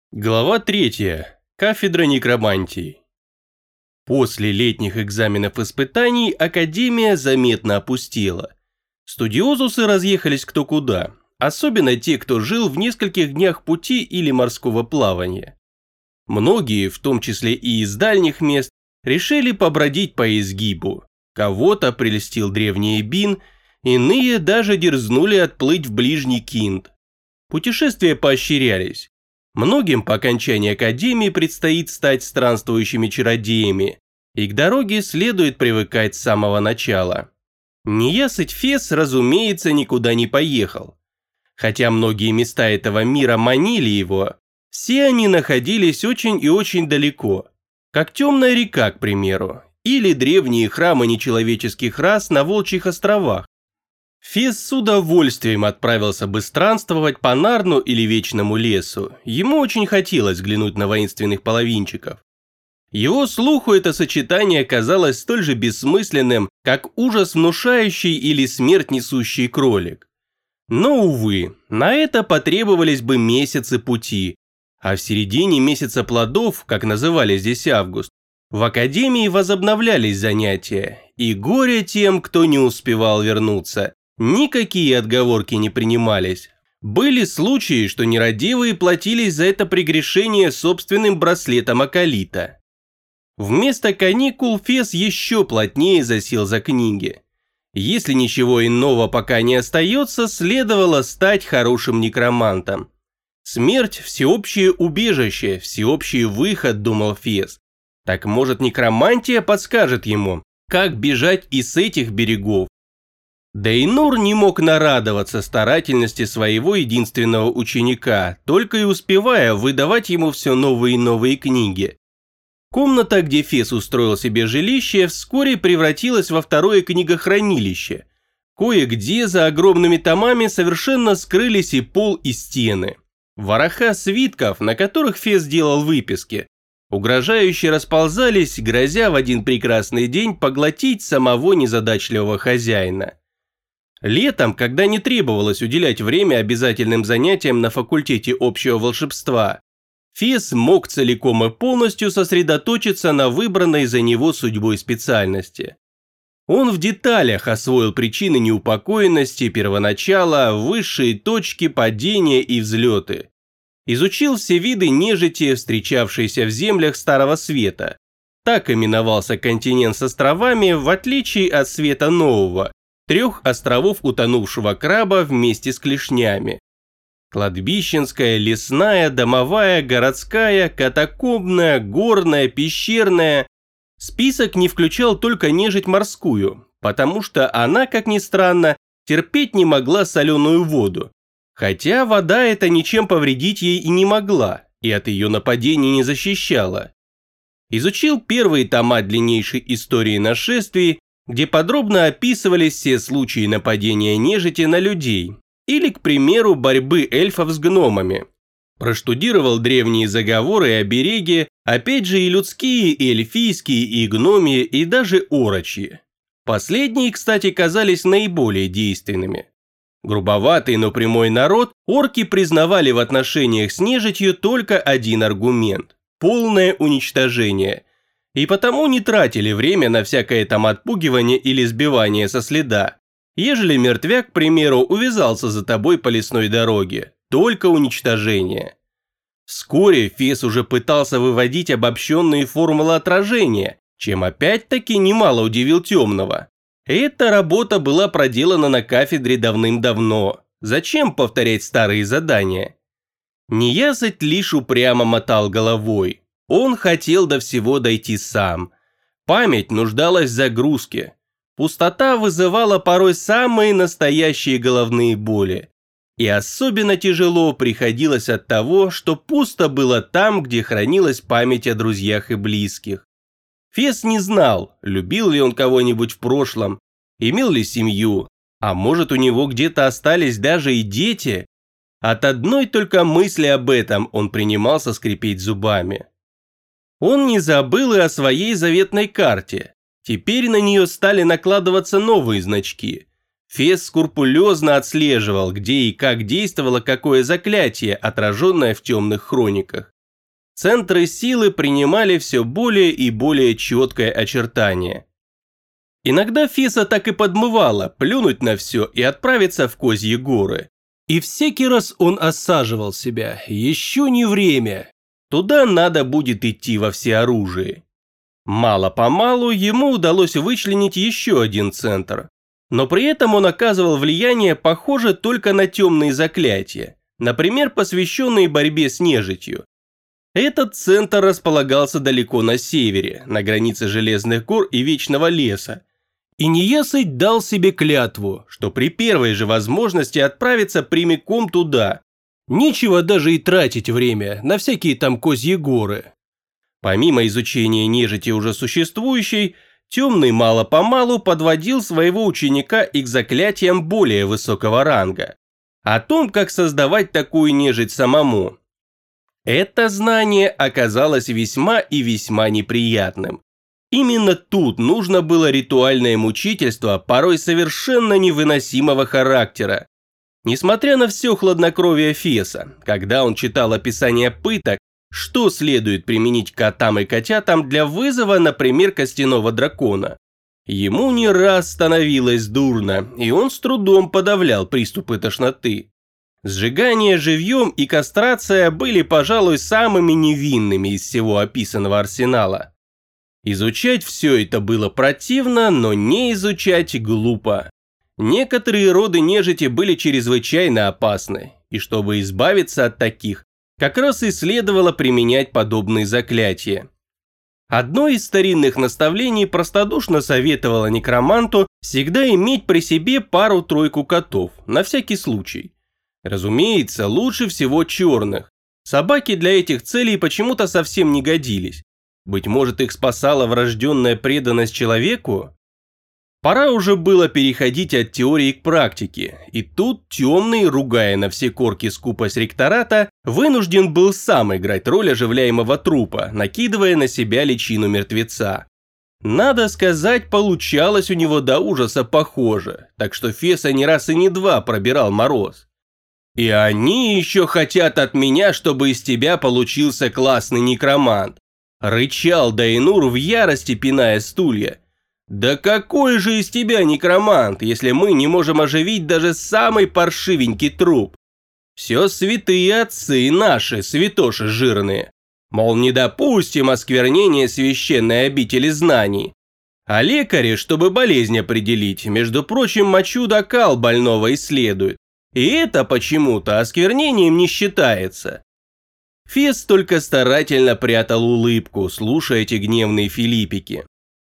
Глава 3. Кафедра некромантии. После летних экзаменов-испытаний Академия заметно опустела. Студиозусы разъехались кто куда, особенно те, кто жил в нескольких днях пути или морского плавания. Многие, в том числе и из дальних мест, решили побродить по изгибу. Кого-то прельстил древний Эбин, иные даже дерзнули отплыть в ближний Кинт. Путешествия поощрялись. Многим по окончании академии предстоит стать странствующими чародеями, и к дороге следует привыкать с самого начала. Неясыть Фес, разумеется, никуда не поехал. Хотя многие места этого мира манили его, все они находились очень и очень далеко, как темная река, к примеру, или древние храмы нечеловеческих рас на Волчьих островах. Фес с удовольствием отправился бы странствовать по Нарну или Вечному лесу, ему очень хотелось взглянуть на воинственных половинчиков. Его слуху это сочетание казалось столь же бессмысленным, как ужас внушающий или смерть несущий кролик. Но, увы, на это потребовались бы месяцы пути, а в середине месяца плодов, как называли здесь август, в академии возобновлялись занятия, и горе тем, кто не успевал вернуться. Никакие отговорки не принимались. Были случаи, что нерадивые платились за это прегрешение собственным браслетом акалита. Вместо каникул Фес еще плотнее засел за книги. Если ничего иного пока не остается, следовало стать хорошим некромантом. Смерть – всеобщее убежище, всеобщий выход, думал Фес. Так может некромантия подскажет ему, как бежать и с этих берегов. Дейнур не мог нарадоваться старательности своего единственного ученика, только и успевая выдавать ему все новые и новые книги. Комната, где Фес устроил себе жилище, вскоре превратилась во второе книгохранилище. Кое-где за огромными томами совершенно скрылись и пол, и стены. Вороха свитков, на которых Фес делал выписки, угрожающе расползались, грозя в один прекрасный день поглотить самого незадачливого хозяина. Летом, когда не требовалось уделять время обязательным занятиям на факультете общего волшебства, Фес мог целиком и полностью сосредоточиться на выбранной за него судьбой специальности. Он в деталях освоил причины неупокоенности, первоначала, высшие точки, падения и взлеты. Изучил все виды нежити, встречавшиеся в землях Старого Света. Так именовался континент с островами, в отличие от Света Нового, 3 островов утонувшего краба вместе с клешнями. Кладбищенская, лесная, домовая, городская, катакомбная, горная, пещерная. Список не включал только нежить морскую, потому что она, как ни странно, терпеть не могла соленую воду. Хотя вода эта ничем повредить ей и не могла, и от ее нападений не защищала. Изучил первые тома длиннейшей истории нашествий, где подробно описывались все случаи нападения нежити на людей, или, к примеру, борьбы эльфов с гномами. Проштудировал древние заговоры и обереги, опять же и людские, и эльфийские, и гномьи, и даже орочьи. Последние, кстати, казались наиболее действенными. Грубоватый, но прямой народ, орки признавали в отношениях с нежитью только один аргумент – полное уничтожение. И потому не тратили время на всякое там отпугивание или сбивание со следа. Ежели мертвяк, к примеру, увязался за тобой по лесной дороге, только уничтожение. Вскоре Фес уже пытался выводить обобщенные формулы отражения, чем опять-таки немало удивил темного. Эта работа была проделана на кафедре давным-давно. Зачем повторять старые задания? Неясыть лишь упрямо мотал головой. Он хотел до всего дойти сам. Память нуждалась в загрузке. Пустота вызывала порой самые настоящие головные боли. И особенно тяжело приходилось от того, что пусто было там, где хранилась память о друзьях и близких. Фес не знал, любил ли он кого-нибудь в прошлом, имел ли семью, а может у него где-то остались даже и дети. От одной только мысли об этом он принимался скрипеть зубами. Он не забыл и о своей заветной карте. Теперь на нее стали накладываться новые значки. Фес скрупулезно отслеживал, где и как действовало какое заклятие, отраженное в темных хрониках. Центры силы принимали все более и более четкое очертание. Иногда Феса так и подмывало плюнуть на все и отправиться в Козьи горы. И всякий раз он осаживал себя, еще не время. Туда надо будет идти во всеоружии. Мало-помалу ему удалось вычленить еще один центр. Но при этом он оказывал влияние, похоже, только на темные заклятия, например, посвященные борьбе с нежитью. Этот центр располагался далеко на севере, на границе Железных гор и Вечного леса. И Неясыть дал себе клятву, что при первой же возможности отправится прямиком туда. Нечего даже и тратить время на всякие там Козьи горы. Помимо изучения нежити уже существующей, Темный мало-помалу подводил своего ученика и к заклятиям более высокого ранга. О том, как создавать такую нежить самому. Это знание оказалось весьма и весьма неприятным. Именно тут нужно было ритуальное мучительство порой совершенно невыносимого характера. Несмотря на все хладнокровие Феса, когда он читал описание пыток, что следует применить котам и котятам для вызова, например, костяного дракона, ему не раз становилось дурно, и он с трудом подавлял приступы тошноты. Сжигание живьем и кастрация были, пожалуй, самыми невинными из всего описанного арсенала. Изучать все это было противно, но не изучать глупо. Некоторые роды нежити были чрезвычайно опасны, и чтобы избавиться от таких, как раз и следовало применять подобные заклятия. Одно из старинных наставлений простодушно советовало некроманту всегда иметь при себе пару-тройку котов, на всякий случай. Разумеется, лучше всего черных. Собаки для этих целей почему-то совсем не годились. Быть может, их спасала врожденная преданность человеку? Пора уже было переходить от теории к практике, и тут Темный, ругая на все корки скупость ректората, вынужден был сам играть роль оживляемого трупа, накидывая на себя личину мертвеца. Надо сказать, получалось у него до ужаса похоже, так что Феса не раз и не два пробирал мороз. «И они еще хотят от меня, чтобы из тебя получился классный некромант», рычал Дейнур в ярости, пиная стулья. «Да какой же из тебя некромант, если мы не можем оживить даже самый паршивенький труп? Все святые отцы наши, святоши жирные. Мол, не допустим осквернения священной обители знаний. А лекари, чтобы болезнь определить, между прочим, мочу да кал больного исследуют. И это почему-то осквернением не считается». Фес только старательно прятал улыбку, слушая эти гневные филиппики.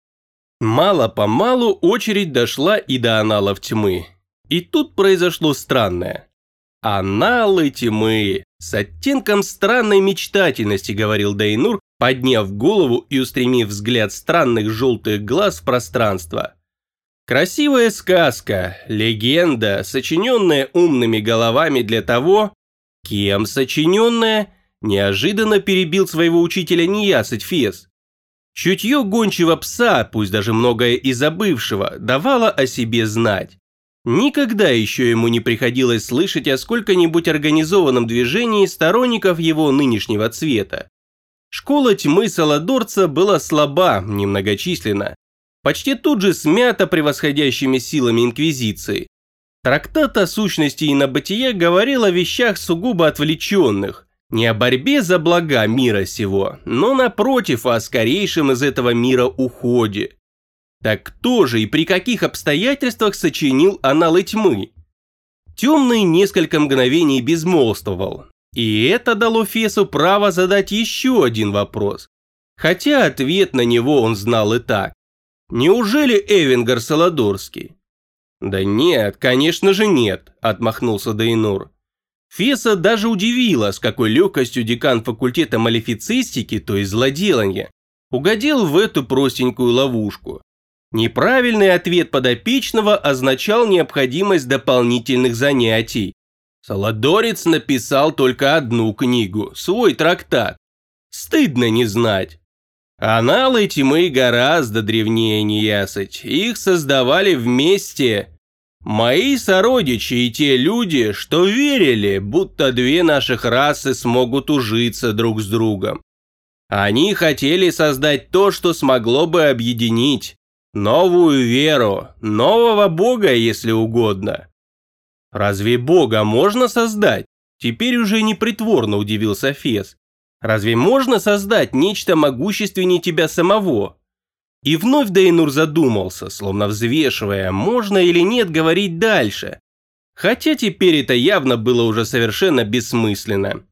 Мало-помалу очередь дошла и до аналов тьмы. И тут произошло странное. «Аналы тьмы!» С оттенком странной мечтательности, говорил Дейнур, подняв голову и устремив взгляд странных желтых глаз в пространство. Красивая сказка, легенда, сочиненная умными головами для того, кем сочиненная, неожиданно перебил своего учителя Неясыть Фес. Чутье гончего пса, пусть даже многое и забывшего, давало о себе знать. Никогда еще ему не приходилось слышать о сколько-нибудь организованном движении сторонников его нынешнего цвета. Школа тьмы Саладорца была слаба, немногочисленна, почти тут же смята превосходящими силами Инквизиции. Трактат о сущности инобытия говорил о вещах сугубо отвлеченных, не о борьбе за блага мира сего, но напротив о скорейшем из этого мира уходе. Так кто же и при каких обстоятельствах сочинил аналы тьмы? Темный несколько мгновений безмолвствовал, и это дало Фесу право задать еще один вопрос, хотя ответ на него он знал и так. Неужели Эвенгар Саладорский? Да нет, конечно же нет, отмахнулся Дейнур. Феса даже удивило, с какой легкостью декан факультета малефицистики, то есть злоделанья, угодил в эту простенькую ловушку. Неправильный ответ подопечного означал необходимость дополнительных занятий. Саладорец написал только одну книгу, свой трактат. Стыдно не знать. Аналы тьмы гораздо древнее Неясыть, их создавали вместе. Мои сородичи и те люди, что верили, будто две наших расы смогут ужиться друг с другом. Они хотели создать то, что смогло бы объединить. Новую веру, нового бога, если угодно. Разве бога можно создать? Теперь уже непритворно удивился Фес. Разве можно создать нечто могущественнее тебя самого? И вновь Дейнур задумался, словно взвешивая, можно или нет говорить дальше. Хотя теперь это явно было уже совершенно бессмысленно.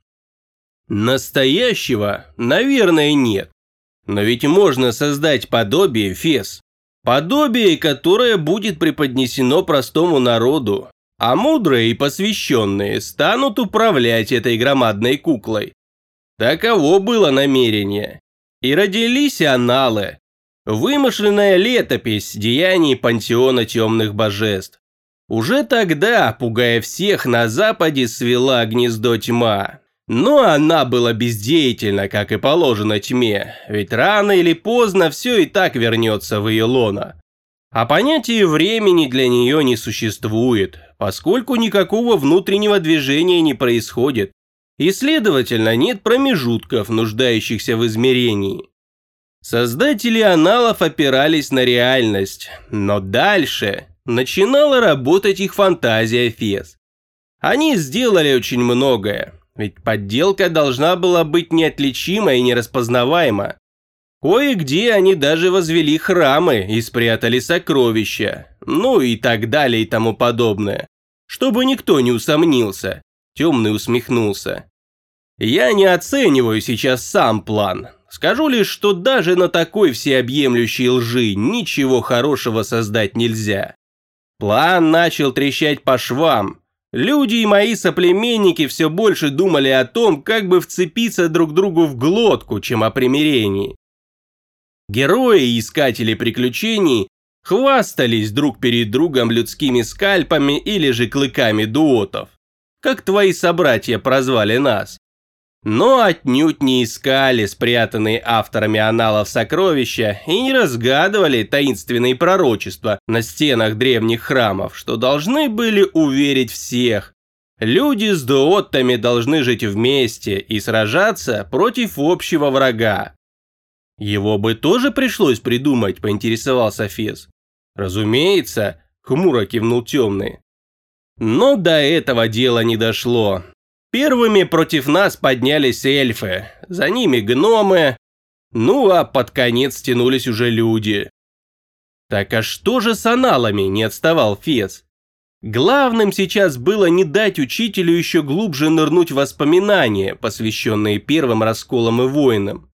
Настоящего, наверное, нет. Но ведь можно создать подобие, Фес. Подобие, которое будет преподнесено простому народу, а мудрые и посвященные станут управлять этой громадной куклой. Таково было намерение. И родились анналы. Вымышленная летопись деяний пантеона темных божеств. Уже тогда, пугая всех, на западе свела гнездо тьма. Но она была бездеятельна, как и положено тьме, ведь рано или поздно все и так вернется в ее лоно. А понятия времени для нее не существует, поскольку никакого внутреннего движения не происходит, и, следовательно, нет промежутков, нуждающихся в измерении. Создатели анналов опирались на реальность, но дальше начинала работать их фантазия, Фес. Они сделали очень многое. Ведь подделка должна была быть неотличима и нераспознаваема. Кое-где они даже возвели храмы и спрятали сокровища, ну и так далее и тому подобное. Чтобы никто не усомнился, Темный усмехнулся. Я не оцениваю сейчас сам план. Скажу лишь, что даже на такой всеобъемлющей лжи ничего хорошего создать нельзя. План начал трещать по швам. Люди и мои соплеменники все больше думали о том, как бы вцепиться друг другу в глотку, чем о примирении. Герои и искатели приключений хвастались друг перед другом людскими скальпами или же клыками дуотов, как твои собратья прозвали нас. Но отнюдь не искали спрятанные авторами анналов сокровища и не разгадывали таинственные пророчества на стенах древних храмов, что должны были уверить всех. Люди с дуоттами должны жить вместе и сражаться против общего врага. Его бы тоже пришлось придумать, поинтересовался Фес. Разумеется, хмуро кивнул Темный. Но до этого дела не дошло. Первыми против нас поднялись эльфы, за ними гномы, ну а под конец тянулись уже люди. Так а что же с анналами, не отставал Фес. Главным сейчас было не дать учителю еще глубже нырнуть в воспоминания, посвященные первым расколам и войнам.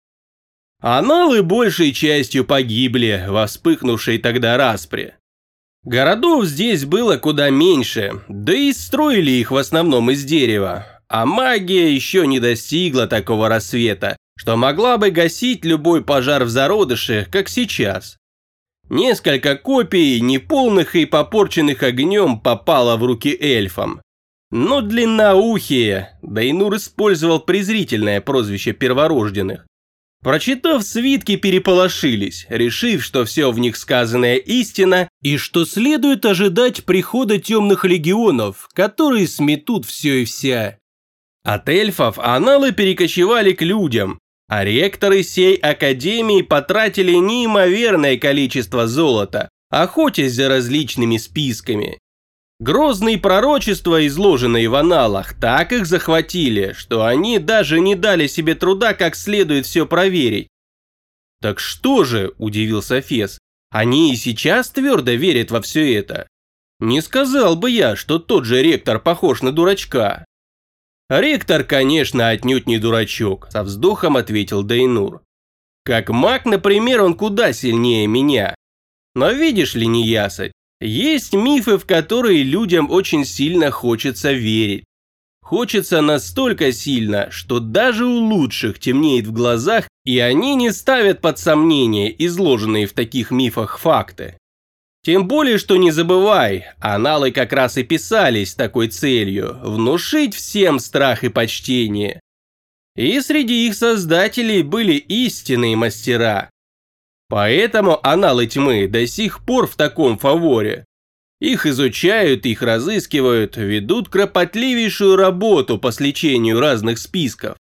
Анналы большей частью погибли во вспыхнувшей тогда распре. Городов здесь было куда меньше, да и строили их в основном из дерева, а магия еще не достигла такого рассвета, что могла бы гасить любой пожар в зародыше, как сейчас. Несколько копий, неполных и попорченных огнем, попало в руки эльфам. Но длинноухие, Дейнур использовал презрительное прозвище перворожденных. Прочитав свитки, переполошились, решив, что все в них сказанное истина и что следует ожидать прихода темных легионов, которые сметут все и вся. От эльфов анналы перекочевали к людям, а ректоры сей академии потратили неимоверное количество золота, охотясь за различными списками. Грозные пророчества, изложенные в анналах, так их захватили, что они даже не дали себе труда как следует все проверить. «Так что же?» – удивился Фес. «Они и сейчас твердо верят во все это. Не сказал бы я, что тот же ректор похож на дурачка». «Ректор, конечно, отнюдь не дурачок», – со вздохом ответил Дейнур. «Как маг, например, он куда сильнее меня. Но видишь ли, неясыть, есть мифы, в которые людям очень сильно хочется верить. Хочется настолько сильно, что даже у лучших темнеет в глазах, и они не ставят под сомнение изложенные в таких мифах факты. Тем более, что не забывай, анналы как раз и писались с такой целью – внушить всем страх и почтение. И среди их создателей были истинные мастера. Поэтому анналы тьмы до сих пор в таком фаворе. Их изучают, их разыскивают, ведут кропотливейшую работу по сличению разных списков.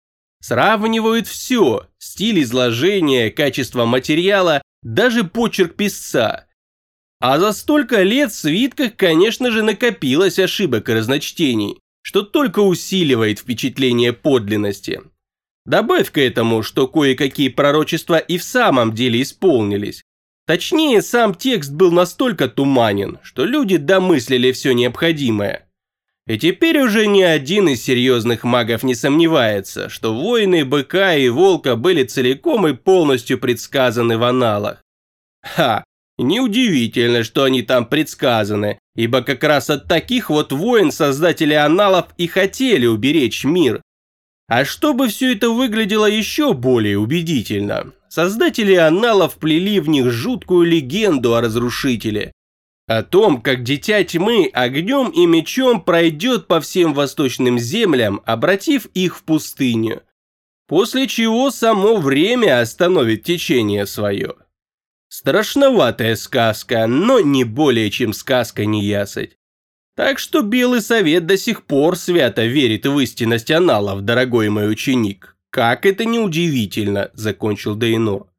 Сравнивают все – стиль изложения, качество материала, даже почерк писца. А за столько лет в свитках, конечно же, накопилось ошибок и разночтений, что только усиливает впечатление подлинности. Добавь к этому, что кое-какие пророчества и в самом деле исполнились. Точнее, сам текст был настолько туманен, что люди домыслили все необходимое. И теперь уже ни один из серьезных магов не сомневается, что войны быка и волка были целиком и полностью предсказаны в аналах. Ха! Неудивительно, что они там предсказаны, ибо как раз от таких вот войн создатели аналов и хотели уберечь мир. А чтобы все это выглядело еще более убедительно, создатели аналов вплели в них жуткую легенду о разрушителе. О том, как дитя тьмы огнем и мечом пройдет по всем восточным землям, обратив их в пустыню. После чего само время остановит течение свое. Страшноватая сказка, но не более чем сказка неясыть. Так что Белый Совет до сих пор свято верит в истинность аналов, дорогой мой ученик. Как это неудивительно, закончил Дейно.